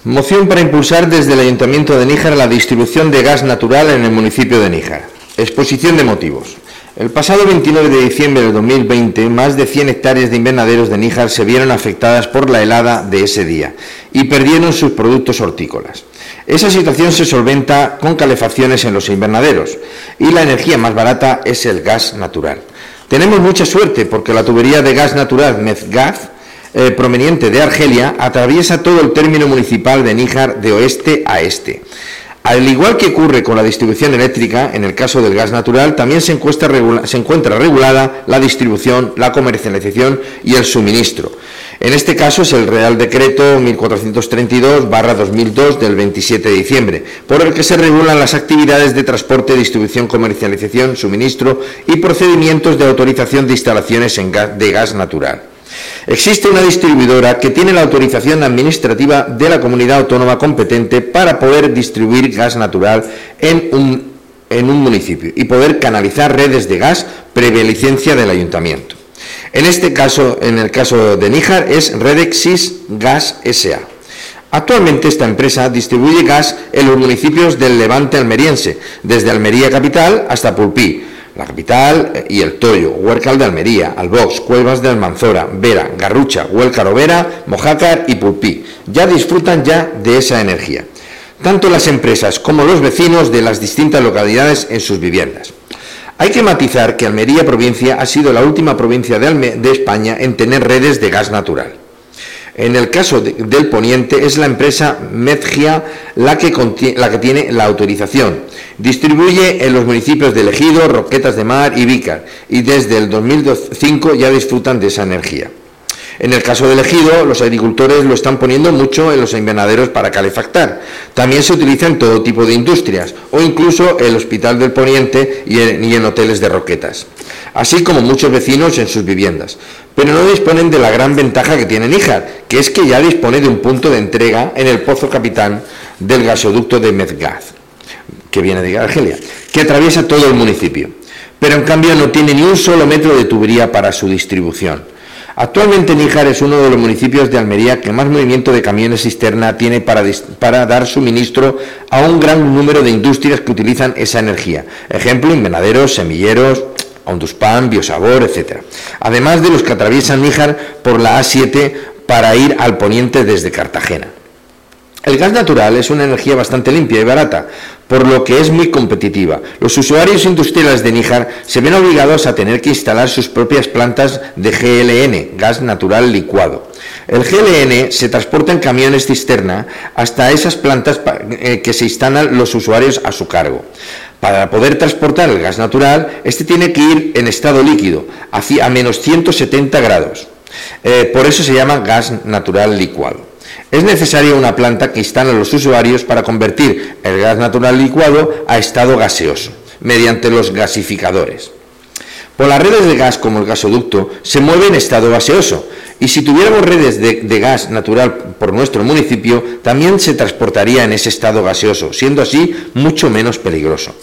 Moción para impulsar desde el Ayuntamiento de Níjar la distribución de gas natural en el municipio de Níjar. Exposición de motivos. El pasado 29 de diciembre de 2020, más de 100 hectáreas de invernaderos de Níjar se vieron afectadas por la helada de ese día y perdieron sus productos hortícolas. Esa situación se solventa con calefacciones en los invernaderos y la energía más barata es el gas natural. Tenemos mucha suerte porque la tubería de gas natural Medgaz, proveniente de Argelia, atraviesa todo el término municipal de Níjar de oeste a este. Al igual que ocurre con la distribución eléctrica, en el caso del gas natural, también se encuentra regulada la distribución, la comercialización y el suministro. En este caso es el Real Decreto 1432/2002 del 27 de diciembre, por el que se regulan las actividades de transporte, distribución, comercialización, suministro y procedimientos de autorización de instalaciones de gas natural. Existe una distribuidora que tiene la autorización administrativa de la comunidad autónoma competente para poder distribuir gas natural en un municipio y poder canalizar redes de gas previa licencia del ayuntamiento. En este caso, en el caso de Níjar, es Redexis Gas S.A. Actualmente esta empresa distribuye gas en los municipios del Levante almeriense, desde Almería capital hasta Pulpí, la capital y el Toyo, Huércal de Almería, Albox, Cuevas de Almanzora, Vera, Garrucha, Huélcar Vera, Mojácar y Pulpí. Ya disfrutan de esa energía, tanto las empresas como los vecinos de las distintas localidades en sus viviendas. Hay que matizar que Almería provincia ha sido la última provincia de España en tener redes de gas natural. En el caso del poniente es la empresa Medgia la que tiene la autorización. Distribuye en los municipios de Ejido, Roquetas de Mar y Vícar y desde el 2005 ya disfrutan de esa energía. En el caso del Ejido, los agricultores lo están poniendo mucho en los invernaderos para calefactar. También se utiliza en todo tipo de industrias o incluso el Hospital del Poniente y en hoteles de Roquetas, así como muchos vecinos en sus viviendas. Pero no disponen de la gran ventaja que tiene Níjar, que es que ya dispone de un punto de entrega en el Pozo Capitán del gasoducto de Medgaz, que viene de Argelia, que atraviesa todo el municipio. Pero en cambio no tiene ni un solo metro de tubería para su distribución. Actualmente Níjar es uno de los municipios de Almería que más movimiento de camiones cisterna tiene para dar suministro a un gran número de industrias que utilizan esa energía. Ejemplo, invernaderos, semilleros, Onduspan, Biosabor, etc. Además de los que atraviesan Níjar por la A7 para ir al poniente desde Cartagena. El gas natural es una energía bastante limpia y barata, por lo que es muy competitiva. Los usuarios industriales de Níjar se ven obligados a tener que instalar sus propias plantas de GLN, gas natural licuado. El GLN se transporta en camiones cisterna hasta esas plantas que se instalan los usuarios a su cargo. Para poder transportar el gas natural, este tiene que ir en estado líquido, a menos 170 grados. Por eso se llama gas natural licuado. Es necesaria una planta que instalan los usuarios para convertir el gas natural licuado a estado gaseoso, mediante los gasificadores. Por las redes de gas como el gasoducto se mueve en estado gaseoso, y si tuviéramos redes de gas natural por nuestro municipio, también se transportaría en ese estado gaseoso, siendo así mucho menos peligroso.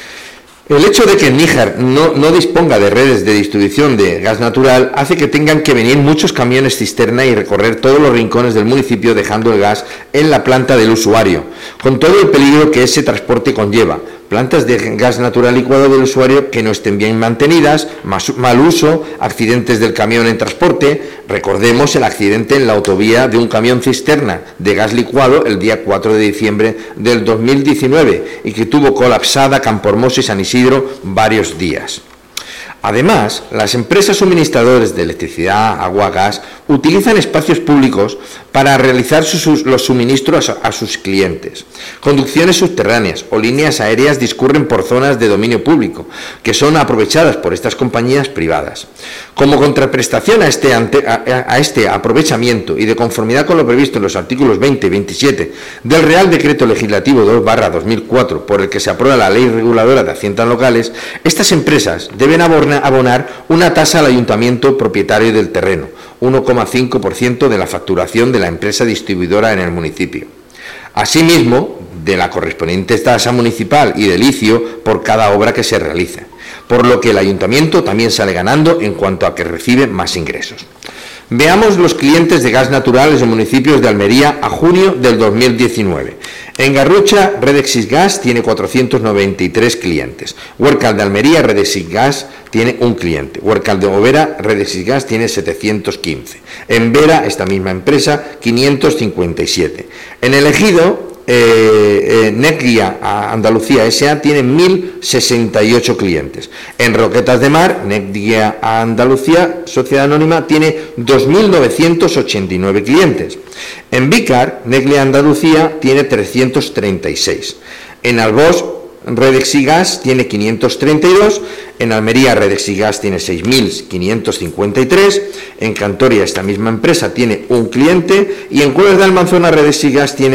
El hecho de que Níjar no disponga de redes de distribución de gas natural hace que tengan que venir muchos camiones cisterna y recorrer todos los rincones del municipio dejando el gas en la planta del usuario, con todo el peligro que ese transporte conlleva. Plantas de gas natural licuado del usuario que no estén bien mantenidas, mal uso, accidentes del camión en transporte. Recordemos el accidente en la autovía de un camión cisterna de gas licuado el día 4 de diciembre del 2019 y que tuvo colapsada Campohermoso y San Isidro varios días. Además, las empresas suministradoras de electricidad, agua, gas, utilizan espacios públicos para realizar los suministros a sus clientes. Conducciones subterráneas o líneas aéreas discurren por zonas de dominio público, que son aprovechadas por estas compañías privadas. Como contraprestación a este aprovechamiento y de conformidad con lo previsto en los artículos 20 y 27 del Real Decreto Legislativo 2/2004, por el que se aprueba la Ley Reguladora de Haciendas Locales, estas empresas deben abonar una tasa al ayuntamiento propietario del terreno, 1,5% de la facturación de la empresa distribuidora en el municipio. Asimismo, de la correspondiente tasa municipal y de licio por cada obra que se realice, por lo que el ayuntamiento también sale ganando en cuanto a que recibe más ingresos. Veamos los clientes de gas natural en los municipios de Almería a junio del 2019. En Garrucha, Redexis Gas tiene 493 clientes. Huércal de Almería, Redexis Gas tiene un cliente. Huércal de Bovera, Redexis Gas tiene 715. En Vera, esta misma empresa, 557. En el Ejido, Neglia Andalucía S.A. tiene 1.068 clientes. En Roquetas de Mar, Neglia Andalucía Sociedad Anónima tiene 2.989 clientes. En Vícar, Neglia Andalucía tiene 336. En Albós, Redexigas tiene 532, en Almería Redexigas tiene 6.553, en Cantoria esta misma empresa tiene un cliente y en Cuevas de Almanzona Redexigas tiene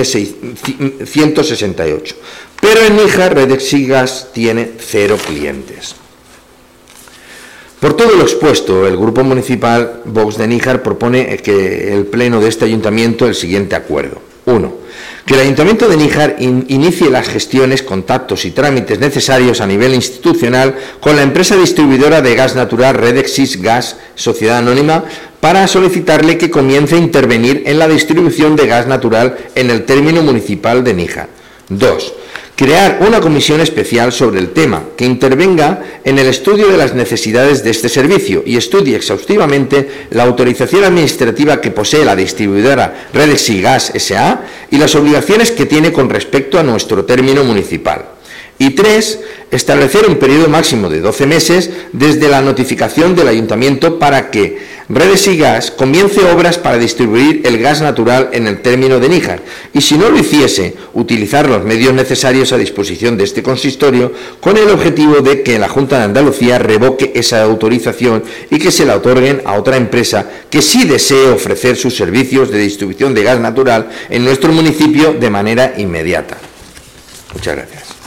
168, pero en Níjar Redexigas tiene 0 clientes. Por todo lo expuesto, el Grupo Municipal Vox de Níjar propone que el Pleno de este Ayuntamiento el siguiente acuerdo. 1. Que el Ayuntamiento de Níjar inicie las gestiones, contactos y trámites necesarios a nivel institucional con la empresa distribuidora de gas natural Redexis Gas Sociedad Anónima para solicitarle que comience a intervenir en la distribución de gas natural en el término municipal de Níjar. 2. Crear una comisión especial sobre el tema que intervenga en el estudio de las necesidades de este servicio y estudie exhaustivamente la autorización administrativa que posee la distribuidora Redexis Gas S.A. y las obligaciones que tiene con respecto a nuestro término municipal. Y 3. Establecer un periodo máximo de 12 meses desde la notificación del Ayuntamiento para que Redexis Gas comience obras para distribuir el gas natural en el término de Níjar y, si no lo hiciese, utilizar los medios necesarios a disposición de este consistorio con el objetivo de que la Junta de Andalucía revoque esa autorización y que se la otorguen a otra empresa que sí desee ofrecer sus servicios de distribución de gas natural en nuestro municipio de manera inmediata. Muchas gracias.